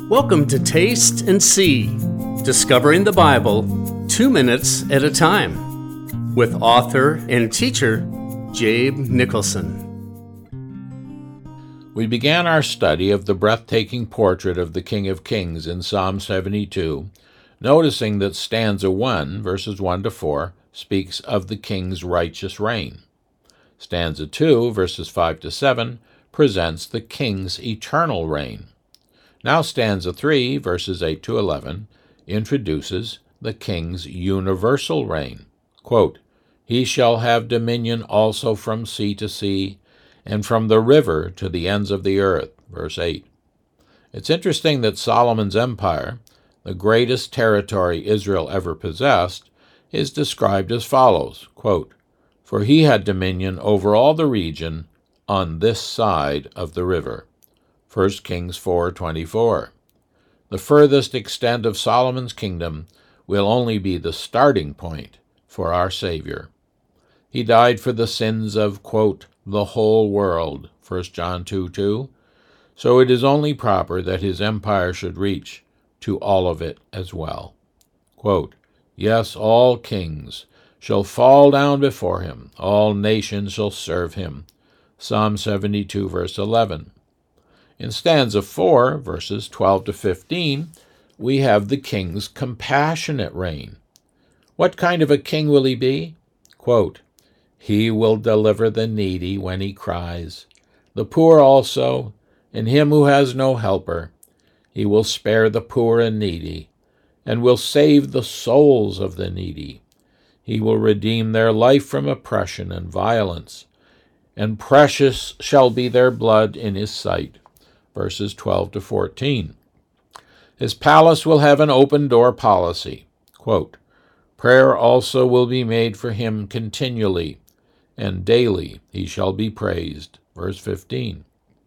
Welcome to Taste and See, discovering the Bible 2 minutes at a time, with author and teacher Jabe Nicholson. We began our study of the breathtaking portrait of the King of Kings in Psalm 72, noticing that stanza 1, verses 1 to 4, speaks of the king's righteous reign. Stanza 2, verses 5 to 7, presents the king's eternal reign. Now stanza 3, verses 8 to 11, introduces the king's universal reign. Quote, "He shall have dominion also from sea to sea, and from the river to the ends of the earth." Verse 8. It's interesting that Solomon's empire, the greatest territory Israel ever possessed, is described as follows, quote, "For he had dominion over all the region on this side of the river." 1 Kings 4:24. The furthest extent of Solomon's kingdom will only be the starting point for our Savior. He died for the sins of, quote, "the whole world," 1 John 2:2, so it is only proper that his empire should reach to all of it as well. Quote, "Yes, all kings shall fall down before him, all nations shall serve him." Psalm 72, verse 11. In stanza 4, verses 12 to 15, we have the king's compassionate reign. What kind of a king will he be? Quote, "He will deliver the needy when he cries, the poor also, and him who has no helper. He will spare the poor and needy, and will save the souls of the needy. He will redeem their life from oppression and violence, and precious shall be their blood in his sight." Verses 12 to 14. His palace will have an open-door policy. Quote, "Prayer also will be made for him continually, and daily he shall be praised." Verse 15.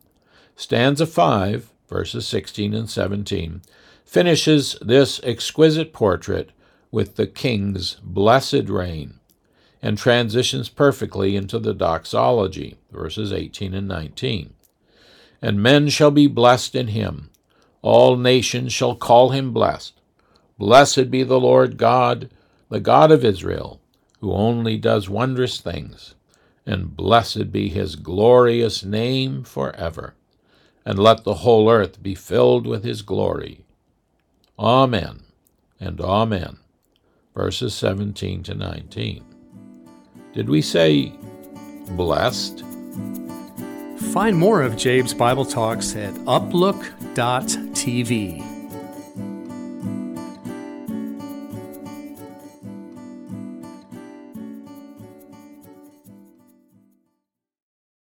Stanza 5, verses 16 and 17, finishes this exquisite portrait with the king's blessed reign, and transitions perfectly into the doxology, verses 18 and 19. "And men shall be blessed in him. All nations shall call him blessed. Blessed be the Lord God, the God of Israel, who only does wondrous things. And blessed be his glorious name forever. And let the whole earth be filled with his glory. Amen and amen." Verses 17 to 19. Did we say blessed? Find more of Jabe's Bible Talks at uplook.tv.